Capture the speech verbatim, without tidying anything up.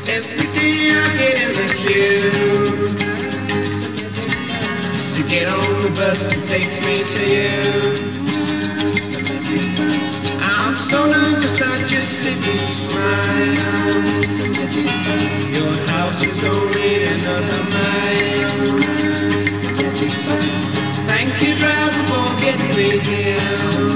Every day I get in the queue to get on the bus that takes me to you. I'm so nervous I just sit and smile. Your house is only another mile. Thank you, driver, for getting me here.